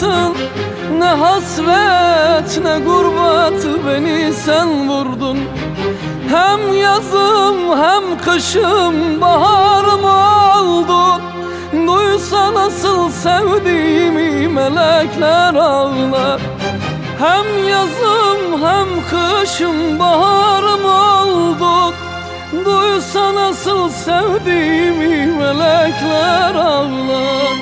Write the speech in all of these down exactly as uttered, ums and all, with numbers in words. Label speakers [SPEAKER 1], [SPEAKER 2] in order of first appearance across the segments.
[SPEAKER 1] hayatın, ne hasret ne gurbet beni sen vurdun. Hem yazım hem kışım baharım oldu. Duysa nasıl sevdiğimi melekler ağlar. Hem yazım hem kışım baharım oldu. Duysa nasıl sevdiğimi melekler ağlar.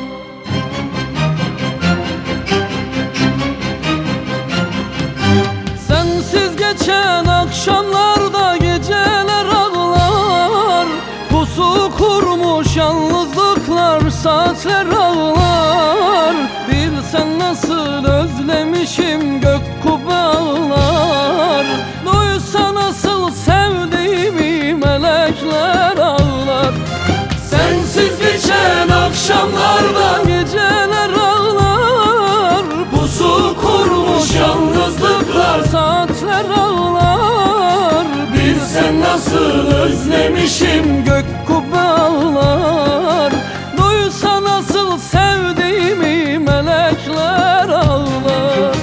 [SPEAKER 1] Sensiz geçen akşamlarda geceler ağlar. Pusu kurmuş yalnızlıklar saatler ağlar. Bilsen nasıl özlemişim gök kubbalar. Duysa nasıl sevdiğimi melekler ağlar. Sensiz geçen akşamlarda geceler ağlar. Pusu kurmuş yalnızlıklar saatler ağlar. Bilsen nasıl özlemişim gök kubbalar. Duysa nasıl sevdiğimi melekler ağlar.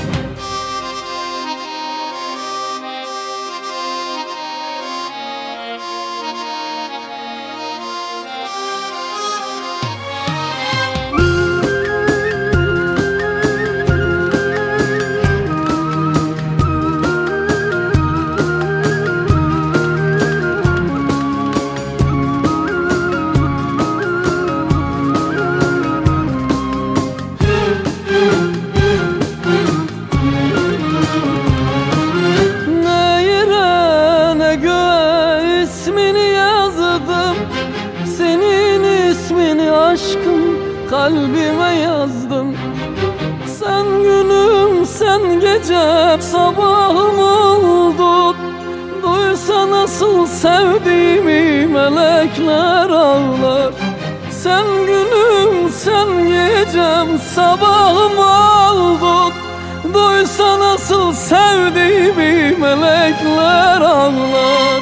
[SPEAKER 1] Aşkım kalbime yazdım. Sen günüm sen gecem sabahım oldun. Duysa nasıl sevdiğimi melekler ağlar. Sen günüm sen gecem sabahım oldun. Duysa nasıl sevdiğimi melekler ağlar.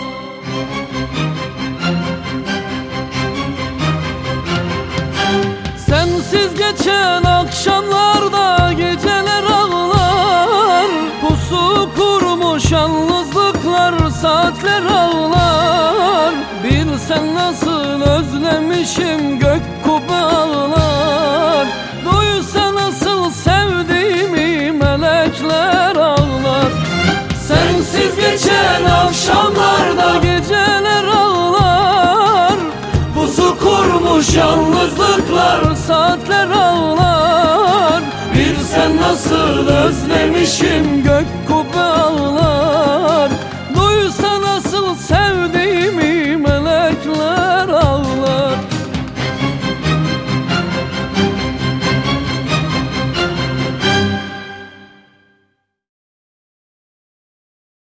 [SPEAKER 1] Sensiz geçen akşamlarda geceler ağlar. Pusu kurmuş yalnızlıklar saatler ağlar. Bilsen nasıl özlemişim gök kubbalar. Duysa nasıl sevdiğimi melekler ağlar. Sensiz geçen akşamlarda geceler ağlar. Pusu kurmuş yalnızlıklar saatler ağlar. Bilsen nasıl özlemişim